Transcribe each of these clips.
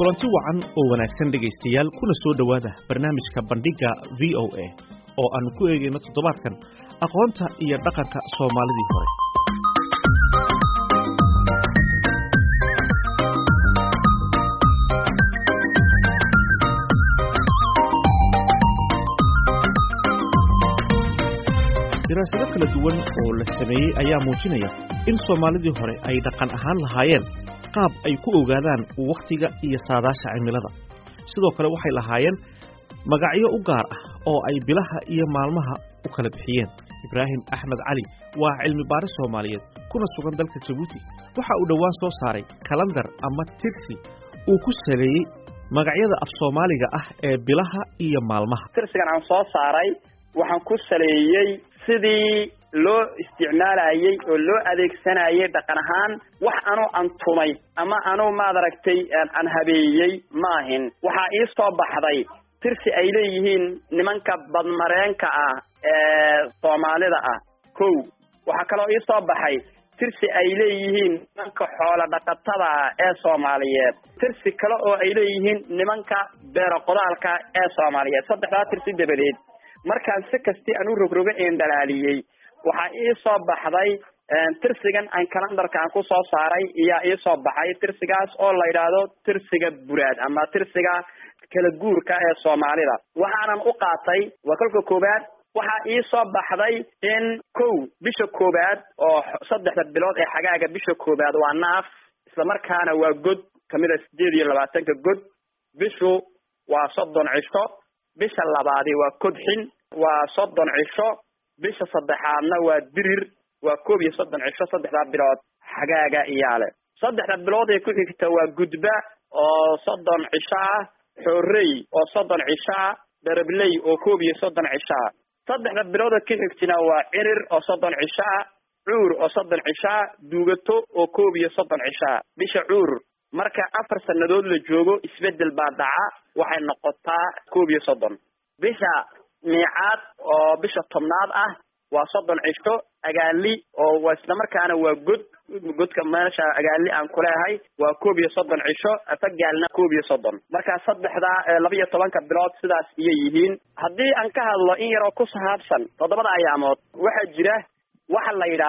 kulanti wacan oo wanaagsan dhegaystayaal kuna soo dhawaada barnaamijka bandhiga VOA oo aan ku eegayno toddobaadkan aqoonta iyo dhaqanka Soomaalidii hore. daraasado kala duwan oo la sameeyay ayaa muujinaya in Soomaalidii hore ay dhaqan ahaan lahaayeen qaab ay ku ogaadaan waqtiga iyo saadaasha cimilada. sidoo kale waxay lahaayeen magacyo u gaar ah oo ay bilaha iyo maalmaha u kala bixiyeen. Ibraahim Axmed Cali waa cilmi baaris Soomaaliyeed kuna sugan dalka Djibouti. waxa uu dhawaan soo saaray kalendar ama tirsi uu ku saleeyay magacyada af Soomaaliga ah ee bilaha iyo maalmaha. tirsigan aan soo saaray waxaan ku saleeyay sidii loo isticmaalayay oo loo adeegsanayay dhaqan ahaan wax aanu antumay ama aanu maadaragtay aan habeeyay maahin. waxaa ii soo baxday tirsi ay leeyihiin nimanka badmareenka ah ee Soomaalida ah. waxaa kaloo ii soo baxay tirsi ay leeyihiin nimanka xoolo dhaqatada ee Soomaaliyeed. tirsi kale oo ay leeyihiin nimanka beero qodaalka ee Soomaaliyeed. saddexdaa tirsi dabadeed markaan si kasti aan u rogroga een dhalaaliyay waxaa ii soo baxday tirsigan aan kalendarka aan ku soo saaray iyo ii soo baxay tirsigaas oo la yiraahdo tirsiga buraad ama tirsiga kala guurka ee Soomaalida. waxaanan u qaatay waa kolka koobaad waxaa ii soo baxday in bisha koobaad oo saddexda bilood ee xagaaga bisha koobaad waa naaf isla markaana waa god kamida 28 god. bishu waa 30 cisho. bisha labaad waa kodxin waa 30 cisho. bisha saddexaadna waa dirir waa 31 cisho. saddexda bilood xagaaga iyaale. saddexda bilood ee ku xigta waa gudba oo 30 cisho ah. xorrey oo 30 cisho ah. darabley oo 31 cisho ah. saddexda bilood ka xigtina waa cirir oo 30 cisho ah. cuur oo 30 cisho ah. duugato oo 31 cisho ah. bisha cuur marka 4 sanadood la joogo isbedel baa dhaca waxay noqotaa 31. bisha miicaad oo bisha tobnaad ah waa 30 cisho. agaali oo waa isla markaana waa godka meesha agaali aan ku leeyahay waa 31 cisho. afagaalna 31. marka saddexda 12 bilood sidaas iyo yihiin. haddii aan ka hadlo in yar oo ku saabsan toddobada ayaamood waxaa jira waxa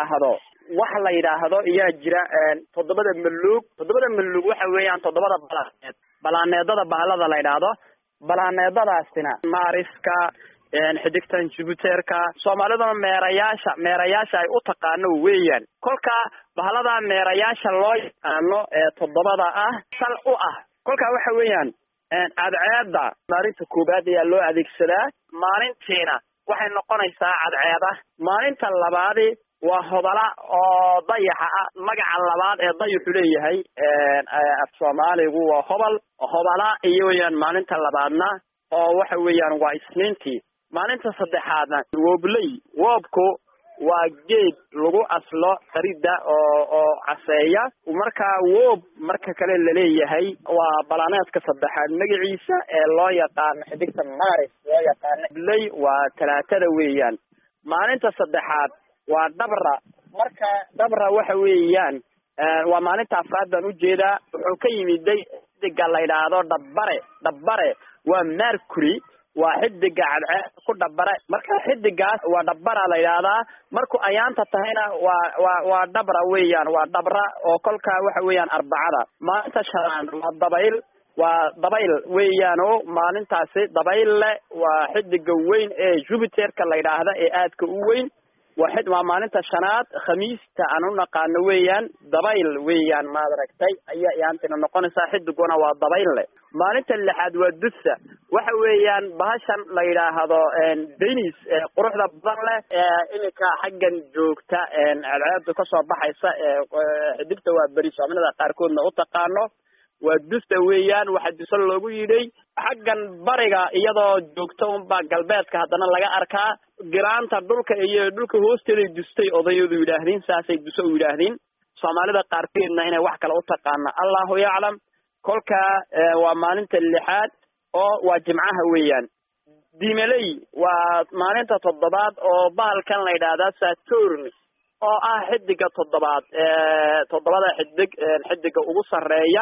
la yiraahdo ayaa jira toddobada maluug waxa weeyaan toddobada balaaneedada bahalada la yiraahdo. balaaneedadaasina maariska xidigtan Jupiterka Soomaalida meerayaasha ay u taqaano weeyaan. kolka bahalada meerayaasha loo yaqaano ee toddobada ah sal u ah kolka waxa weeyaan cadceeda maalinta koobaad ayaa loo adeegsadaa. maalintiina waxay noqonaysaa cadceeda. maalinta labaad waa hobala oo dayaxa ah. magaca labaad ee dayaxu leeyahay af Soomaaligu waa hobala iyo weeyaan. maalinta labaadna oo waxa weeyaan waa isniintii. maalinta saddexaadna woobku waa geed lagu aslo qarida oo caseeya. marka kale la leeyahay waa balaaneedka saddexaad magaciisa ee loo yaqaan xidigta Maaris loo yaqaan. lay waa talaatada weeyaan. maalinta saddexaad waa dabra waxa weeyaan waa maalinta afraad baan u jeedaa. wuxuu ka yimiday xidiga la yiraahdo dhabbare waa Mercury waa xidiga cadceed ku dhabbare. marka xidigaas waa dhabbara la yiraahdaa. markuu ayaanta tahayna waa dabra weeyaan. waa dabra oo kolka waxa weeyaan arbacada. maalinta shanaad waa dabayl weeyaan oo maalintaasi dabayl leh waa xidiga weyn ee Jupiterka la yiraahdo ee aadka u weyn. waa maalinta shanaad. khamiista aan u naqaano weeyaan. dabayl weeyaan maadaragtay ayaa yaantina noqonaysaa. xidiguna waa dabayl leh. maalinta lixaad waa dusa waxa weeyaan bahashan la yiraahdo Venus quruxda badan leh iminka xaggan joogta cadceedu ka soo baxaysa xidigta waa bari Soomaalida qaarkoodna u taqaano waa dusta weeyaan. waxa dusa loogu yidhay xaggan bariga iyadoo joogto unba galbeedka haddana laga arkaa. giraanta dhulka hoosteeda dustay odayadu yiraahdeen saasay duso u yiraahdeen. Soomaalida qaarkeedna inay wax kale u taqaana Allahu yaclam. kolka waa maalinta lixaad oo waa jimcaha weeyaan. diimaley waa maalinta toddobaad oo bahalkan la yiraahdo Saturn oo ah xidiga toddobaad toddobada xidiga ugu sareeya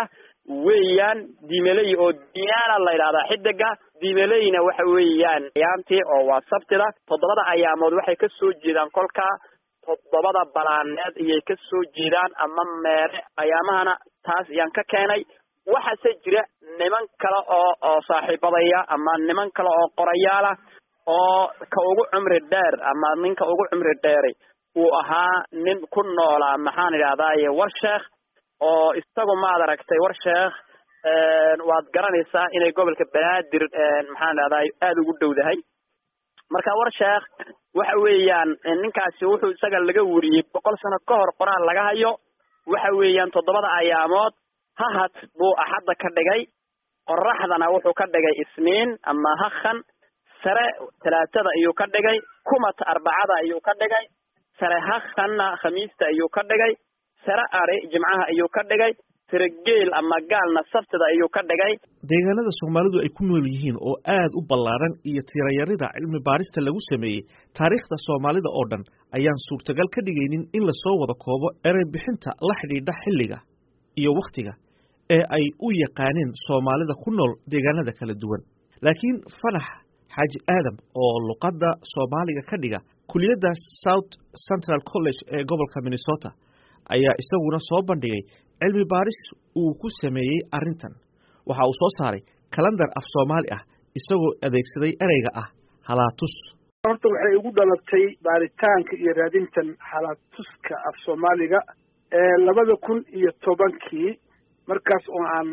weeyaan diimaley oo diyaana la yidhahdaa xidiga diimaleyna waxa weeyaan ayaantii oo waa sabtida 7 ayaamood waxay ka soo jeedaan kolkaa 7 balaaneed iyay ka soo jeedaan ama meere ayaamahana taas ayaan ka keenay waxaase jira niman kale oo saaxiibadaya ama niman kale oo qorayaala oo ka ugu cumri dheer ama ninka ugu cumri dheeray uu ahaa nin ku noolaa maxaan idhahdaaye Warsheekh oo isagu ma aragtay Warsheekh waad garanaysaa inay gobolka Banaadir maxaan idhahdaay aad ugu dhowdahay marka Warsheekh waxa weeyaan ninkaasi wuxuu isaga laga wariyay 100 sano ka hor qoraal laga hayo waxa weeyaan 7 ayaamood hahad buu axadda ka dhigay qoraxdana wuxuu ka dhigay isniin ama hakhan sare talaata ayuu ka dhigay kumat arbacada ayuu ka dhigay sare hakhanna khamiista ayuu ka dhigay sare ari jimcaha ayuu ka dhigay sare geel ama gaalna sabtida ayuu ka dhigay deegaanada Soomaalidu ay ku nool yihiin oo aad u ballaaran iyo tirayarida cilmi baarista lagu sameeyay taariikhda Soomaalida oo dhan ayaan suurtagal ka dhigaynin in la soo wada koobo eray bixinta la xidhiidha xilliga iyo waqtiga ee ay u yaqaaneen Soomaalida ku nool deegaanada kala duwan laakiin Fanax Xaaji Aadam oo luqadda Soomaaliga ka dhiga kulliyadda South Central College ee gobolka Minnesota ayaa isaguna soo bandhigay cilmi baaris uu ku sameeyay arrintan waxa uu soo saaray kalendar af Soomaali ah isagoo adeegsaday ereyga ah halaatus horta waxay ugu dhalatay baaritaanka iyo raadintan halaatuska af Soomaaliga 2010 markaas oo aan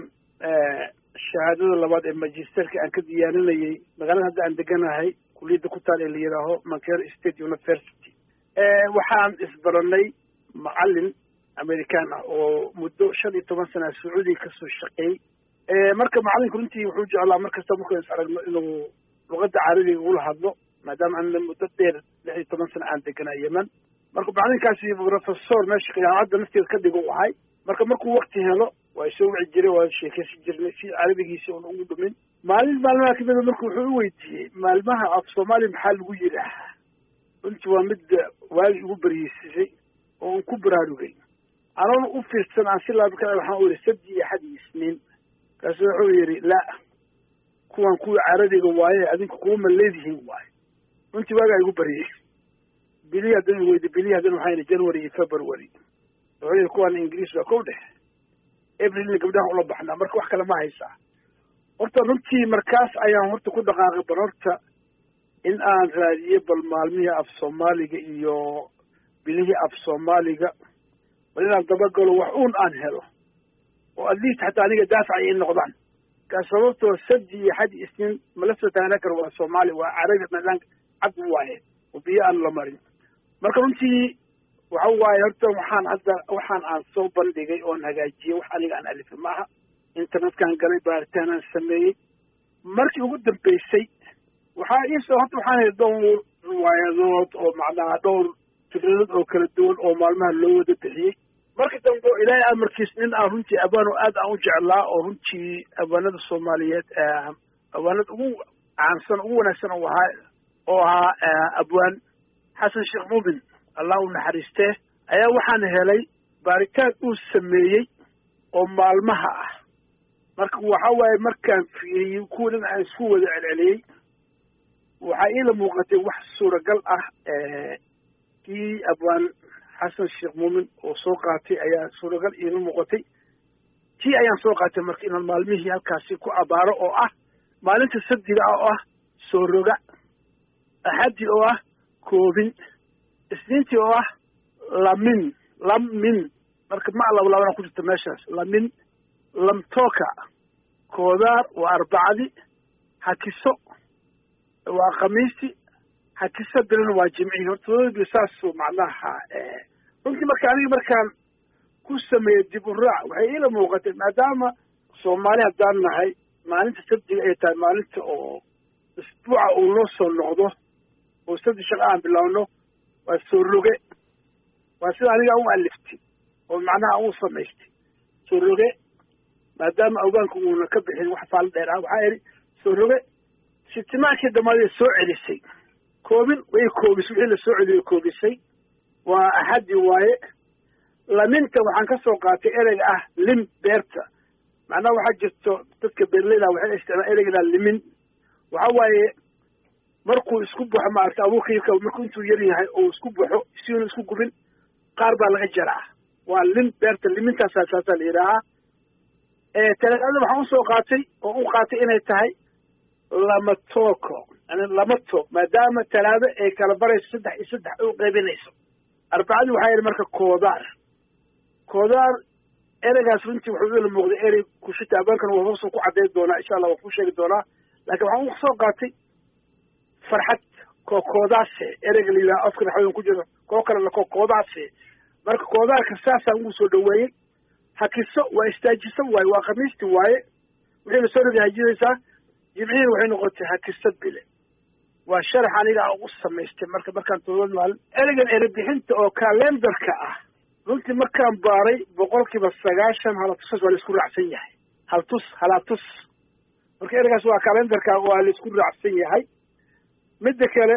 shahaadada labaad ee magisterka aan ka diyaarinayay magaalada hadda aan deganahay kulliyadda ku taal ee la yiraahdo Montclair State University waxaan isbaranay macallin American ah oo muddo 15 sano Sacuudiga ka soo shaqeeyay marka macallinku runtii wuxuu jeclaa markasta markuu is aragno inuu luqadda Carabiga ula hadlo maadaama aan muddo dheer 16 sano aan deganaa Yemen marka macallinkaasi professor meesha jaamacadda nafteeda ka dhigo wahay marka markuu waqti helo way soo wici jiray waa sheekaysi jirnay si Carabigiisa oo ugu dhumin maalmaha kamid markuu wuxuu u weydiiyay maalmaha af Soomaali maxaa lagu yiraahdaa runtii waa mid waagi ugu bariisay oo ku baraarugay أنا أفرت عن سلا بكرة وحاول سبدي أحد سنين كسر يري لا كون كل عربي جواي أدين كون الذي هو واي أنت بقى يقول بري بلي هذين ويد بلي هذين وحين جنوري فبراير وهي كون إنجليزي وكوده إبريل اللي قبلها والله بحنا مركو حكلا ما هي ساعة ورت رنتي مركز أيام ورت كل دقائق بررت إن أنا رأيي بالمالمية في الصومالي إيو بليه في الصومالي ولنا تبقلوا وحون أنهله وقليت حتى أنا دافع عن النقضان كسرته سجي حد اسمين ملفة تنكر والصومالي وعربي مثلا عبد واحد وبيئة لمرين مركبتي وعوا يرتو وحان عدا وحان عن صوبا دقي أو نجاجي وحالي عن ألف معها إنترنت كان قريب بارتانا السمي مركي قدام بيسي وحايس وحان يدور روايات أو معناها دور فكرة أو كل الدول أو معلومة اللي تحيي مركز تنقل إلى أمريكا سنين أهونتي أبانو آد أوجع الله أهونتي أبانات الصوماليات أبانات عن سنة أولا سنة وها أبوان حسن شيخ موبن الله نحرسته أيا وحان هلي باركات أو سميي أو معلومها مركز وحاوي مركان في يكون عن سوى عليه وحايلة موقتي وح الصورة قلقة كي أبوان حسن الشيخ مؤمن وسوقاتي أيا سورقل إيرو مقتي كي أيا سوقاتي مركين المالميه هالكاسي كو أبارو أو مالين تسدي أو سورقا أحدي أو كوبين اسنينتي أو لمن مركب ما الله ولا كنت تماشاش لمن لم توكا كودار وأربعة حكيسو وخميسي حكيسة بلن واجمعين وطول بيساسو معناها ممكن مركان كوسمي يجيب الرع وهي إلى موقت ما دام صومالي هدانا هاي ما أنت تبدي أيتا ما أنت أسبوع أو نص النقضة وستبدي شغان بالله والسورلوغي واسي أنا أو ألفتي ومعناها أو صميشتي سورلوغي ما دام أوبانكم ونكبحين وحفال ديرها وحايري سورلوغي ستما كده ما يسوع للسي كوبين ويكوبس وحين السعودي يكوبسي وأحد يواي لمنك وحن كسوقاتي إلي لم بيرتا macnaha waxaa jirto dadka beeraleyda waxay isticmaalaan ereyga limin waxa waaye markuu isku baxo maaragtay abuurka markuu intuu yar yahay oo isku baxo si uu isku gubin qaar baa laga jaraa waa lin beerta limintaas asaasa la yidhaahaa talaadada waxaan usoo qaatay oo u qaatay inay tahay lama tooko lama toog maadaama talaado ay kala barayso 3 iyo 3 u qaybinayso arbacadii waxaa yidhi marka koodaar ereygaas runtii wuxuu ila muuqday erey kushita abaankan waa hoos ku cadeyn doonaa insha Allah waa ku sheegi doonaa laakiin waxaan u soo qaatay farxad koodaase ereyga la yidhaha afka naxwada ku jiro koo kale la koodaase marka koodaarka saasaan ugu soo dhaweeyey hakiso waa istaajiso waaye waa khamiisti waaye wixii lasoo dhigay hajidaysaa jimcihiin waxay noqotay hakisad bile waa sharax aniga ugu samaystay markaan todobaad maalin ereygan erebixinta oo kalendarka ah runtii markaan baaray 90% halatus waa la isku raacsan yahay halatus marka ereygaas waa kalendarka waa la isku raacsan yahay midda kale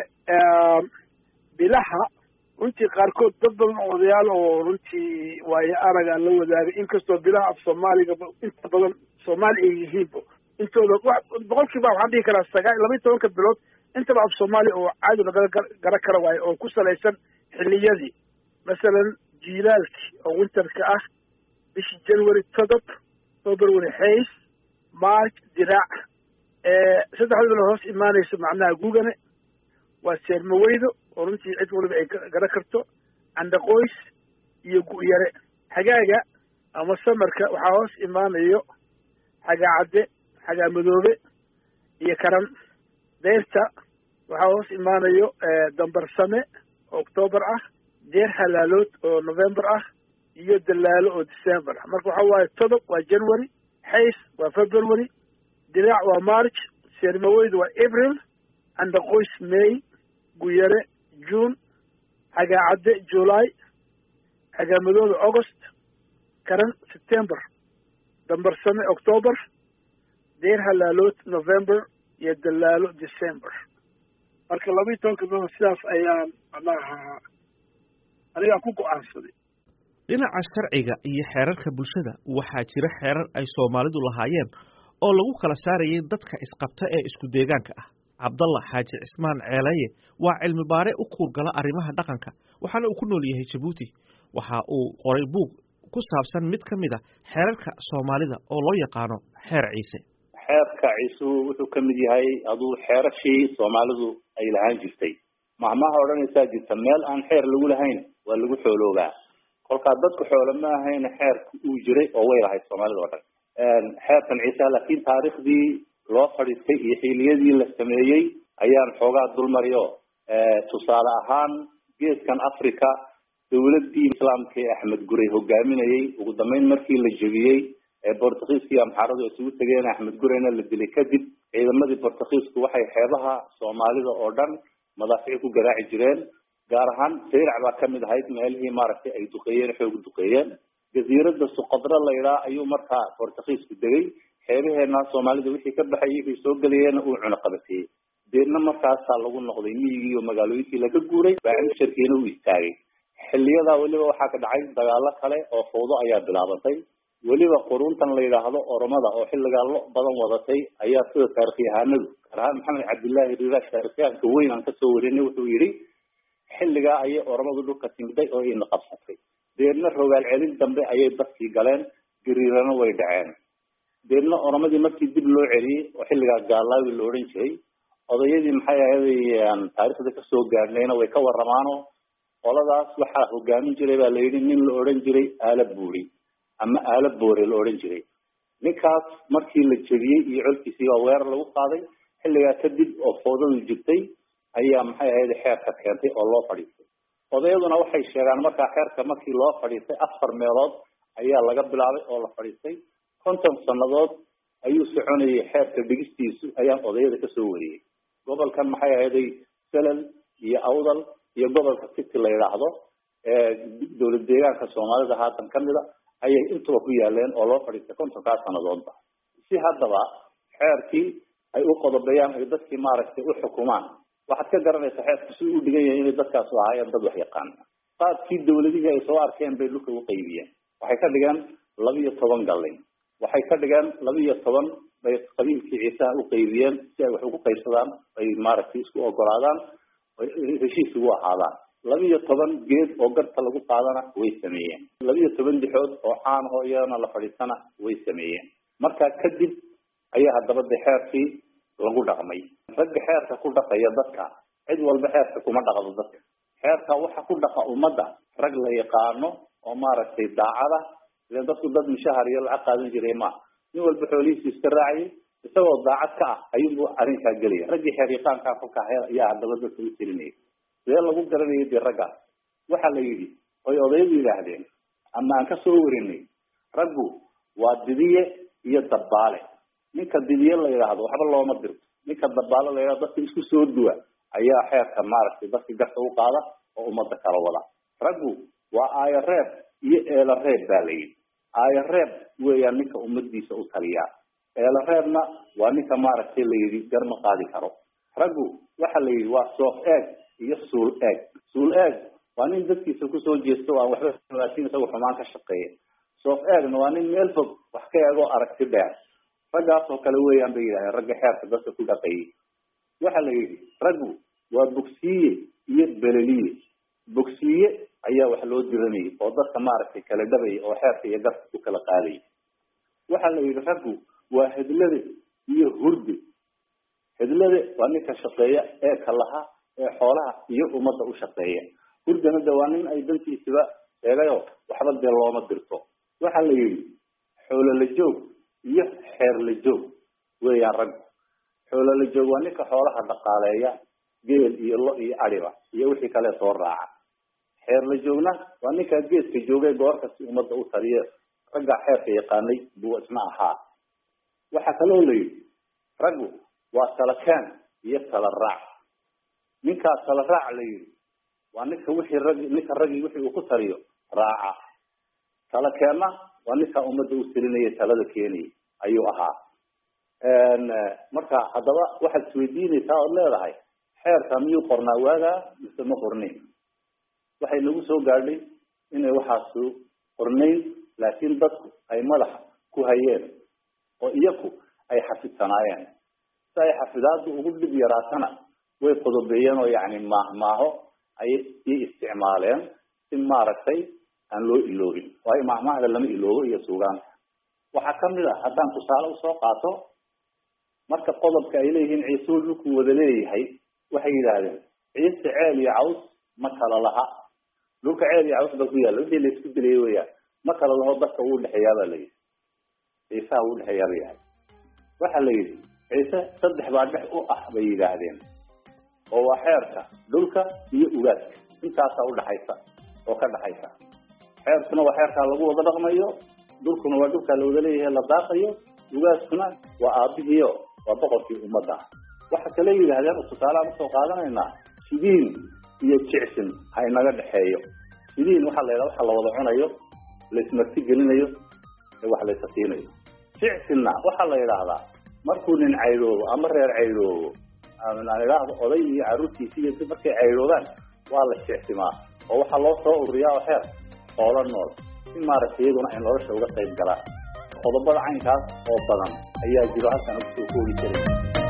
bilaha runtii qaarkood dad badan oo odayaal oo runtii waayo araga la wadaagay inkastoo bilaha af Soomaaliga inta badan Soomaali ay yihiin intooda 100% waxaan dhihi karaa 12 bilood intaba af Soomaali oo caadi laga gara kara waayo oo ku salaysan xilliyadii masalan jiilaalki oo winterka ah bishii January todob February hays March diraac saddexda hoos imaanaysa macnaha guugane waa seermaweydo oo runtii cid waliba ay gara karto andaqoys iyo gu'yare xagaaga ama samarka waxaa hoos imaanayo xagaacade xagaa madoobe iyo karan deerta waxaa hoos imaanayo dambarsame oo October ah deer halaalood oo November ah iyo dalaalo oo December marka waxa waaye todob waa January hays waa February diraac waa March seermaweydo waa April andaqoys May guyare June xagaacade July xagaamadooda August karan September dambarsame October deer halaalood November iyo dalaalo December marka 12 bilood sidaas ayaan aniga ku go'aansaday dhinaca sharciga iyo xeerarka bulshada waxaa jira xeerar ay Soomaalidu lahaayeen oo lagu kala saarayay dadka isqabta ee isku deegaanka ah Abdallah Xaaji Cismaan Ceelaye waa cilmi baare u kuurgala arrimaha dhaqanka waxaana uu ku nool yahay Djibouti waxa uu qoray buug ku saabsan mid ka mid ah xeerarka Soomaalida oo loo yaqaano xeer Ciise xeerka Ciise wuxuu ka mid yahay aduu xeerashii Soomaalidu ay lahaan jirtay mahmaha oranaysa jirta meel aan xeer lagu lahayn waa lagu xooloogaa kolka dadku xoolo ma ahayn xeerku uu jiray oo way lahayd Soomaalida oo dhan xeerkan Ciise laakiin taariikhdii loo fadhiistay iyo xiliyadii la sameeyay ayaan xoogaa dulmariyo tusaale ahaan geeskan Afrika dawladii islaamka ee Axmed Gurey hogaaminayay ugu dambeyn markii la jabiyay ee Boortaqiiskii amxaaradu isugu tageen Axmed Gureyna la dilay kadib ciidamadii Boortaqiisku waxay xeebaha Soomaalida oo dhan madaafiic ku garaaci jireen gaar ahaan Sayrac baa ka mid ahayd meelihii maaragtay ay duqeeyeen xoog duqeeyeen jasiiradda Suqadra la yiraahdo ayuu markaa Boortaqiisku degay xeebaheena Soomaalida wixii ka baxayay wixii soo galiyeen uu cuna qabatay deedna markaas lagu noqday miyigii iyo magaalooyinkii laga guuray baa shirkiina u istaagay xilliyada waliba waxaa ka dhacay dagaalo kale oo fowdo ayaa bilaabatay waliba quruntan la yiraahdo Oromada oo xilligaa badan wadatay ayaa sida taariikhyahanadu Qaraan Maxamed Cabdullaahi Riiraash taariikhyahanka weyn aan ka soo warinay wuxuu yiri xilligaa ayay Oromadu dhulka timiday oo ay naqabsatay deedna rogaal celin dambe ayay dadkii galeen gariirana way dhaceen deedna Oromadii markii dib loo celiyay oo xilligaa gaalaawi la oran jiray odayadii maxay ahaayeen taariikhda ka soo gaarnayna way ka waramaano qoladaas waxaa hogaamin jiray baa la yiri nin la oran jiray Aala Buuri ama Aala Boore la oran jiray ninkaas markii la jabiyay iyo colkiisii waa weerar lagu qaaday xilligaa kadib oo foodadu jirtay ayaa maxay ahayd xeerka keentay oo loo fadhiistay odayaduna waxay sheegaan markaa xeerka markii loo fadhiistay 4 meelood ayaa laga bilaabay oo la fadhiistay 50 sanadood ayuu soconayay xeerka dhigistiisu ayaa odayada ka soo wariyay gobolkan maxay ahayd Salal iyo Awdal iyo gobolka City la yiraahdo dawlad deegaanka Soomaalida haatan kamida ayay intuba ku yaaleen oo loo fadhiistay 50 sanadoodba si haddaba xeerkii ay u qodobayaan ay dadkii maaragtay u xukumaan waxaad ka garanaysaa xeerku si uu dhigan yahay in dadkaas ahaayeen dad wax yaqaan qaadkii dawladihii ay soo arkeen bay dhulka u qaybiyeen waxay ka dhigeen 12 galin waxay ka dhigeen 12 bay qabiilkii ciisaha u qaybiyeen si ay wax ugu qaybsadaan ay maaragtay isku ogolaadaan heshiis ugu ahaadaan 12 geed oo garta lagu qaadana way sameeyeen 12 dixood oo caan oo iyana la fadhiisana way sameeyeen marka kadib ayaa hadaba xeerkii lagu dhaqmay rag xeerka ku dhaqaya dadka cid walba xeerka kuma dhaqdo dadka xeerka waxa ku dhaqa ummadda rag la yaqaano oo maaragtay daacada leen dadku dad mushahar iyo lacag qaadan jiray ma nin walba xoolihiisa iska raacay isagoo daacad ka ah ayuu arrinka galay rag xeer yaqaanka ka ayaa hadaba dadka u tirinay sidee lagu garanayay ragga waxa la yiri oo odayadu yiraahdeen ama aan ka soo warinay raggu waa didiye iyo dabaale ninka didiye la yiraahdo waxba looma dirto ninka dabaale la yiraahdo dadka isku soo duwa ayaa xeerka maaragtay dadka garta u qaada oo ummadda kala wada raggu waa aayareeb iyo eelareeb baa la yiri aayareeb weeyaan ninka ummadiisa u taliya eelareebna waa ninka maaragtay la yiri garma qaadi karo raggu waxa la yiri waa soof eeg iyo suul eeg waa nin dadkiisa ku soo jeesto aan waxba laakiin isagu xumaan ka shaqeeya soof eegna waa nin meel fog wax ka eego aragti dheer raggaas oo kale weeyaan bay yiraahdeen ragga xeerka dadka ku dhaqayay waxa la yiri raggu waa bogsiye iyo beleliye bogsiye ayaa wax loo diranay oo dadka maaragtay kala dhabay oo xeerka iyo garta ku kala qaaday waxa la yiri raggu waa hadlade iyo hurdi hadlade waa ninka shaqeeya ee kalaha ee xoolaha iyo ummadda u shaqeeya hurdana waa nin ay dantiisa sheegayo waxba dee looma dirto waxa la yiri xoolo la joog iyo xeer la joog weeyaan rag xoolo la joog waa ninka xoolaha dhaqaaleeya geel iyo lo iyo ariba iyo wixii kale soo raaca xeer la joogna waa ninka geedka joogay goorka si ummadda u tariyo ragga xeerka yaqaanay buu isna ahaa waxa kale oo la yiri raggu waa salakaan iyo tala raac ninka tala raac la yiri waa ninka wixii raggi wixii uu ku tariyo raaca salakeena waa ninka ummadda u tirinaya talada keenay ayuu ahaa marka hadaba waxaad isweydiinaysaa oo leedahay xeerka miyuu qornaa waaga mise ma qornayn waxay nagu soo gaadhay inay waxaas qornayn laakiin dadku ay madaxa ku hayeen oo iyagu ay xafidsanaayeen si ay xafidaadu ugu dhib yaraatana way qodobeeyeen oo yacni maaho ay isticmaaleen si maaragtay aan loo iloobin waayo maahmaahda lama iloobo iyo suugaanta waxaa ka mid ah haddaan tusaale usoo qaato marka qodobka ay leeyihiin ciise dhulku wada leeyahay waxay yidhaahdeen ciise ceel iyo caws ma kala laha dhulka ceel iyo caws ba ku yaalla wixii la isku dilayay weeyaan ma kala laho dadka uu dhexeeyaa baa la yidhi ciisaha uu dhexeeyaa ba yahay waxa la yidhi ciise 3 baa dhex u ah bay yidhaahdeen oo waa xeerka dhulka iyo ugaadka intaasaa udhaxaysa oo ka dhaxaysa xeerkuna waa xeerkaa lagu wada dhaqmayo dhulkuna waa dhulkaa la wada leeyahay la daaqayo ugaadkuna waa aabihiyo waa boqorkii ummadda waxa kale yidhaahdeen tusaalahaan usoo qaadanaynaa sidiin iyo jicsin ha inaga dhexeeyo sidiin waxaa la yidhaha waxa la wada cunayo laismarti gelinayo ee wax laysa siinayo jicsinna waxaa la yidhaahdaa markuu nin caydhoobo ama reer caydhoobo aan idhaahdo oday iyo carruurtiisi iyo si markay caydhoodaan waa la jicsimaa oo waxaa loo soo ururiyaa oo xeer xoolo nool si maaragtay iyaguna ay nolosha uga qayb galaan qodobada caynkaas oo badan ayaa jiro halkan ugu soo koobi jiray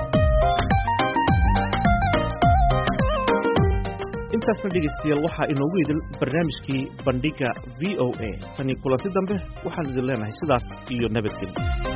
intaasna dhegeystayaal waxaa inoogu idil barnaamijkii bandhiga VOA tani kulanti dambe waxaan idin leenahay sidaas iyo nabadgelyo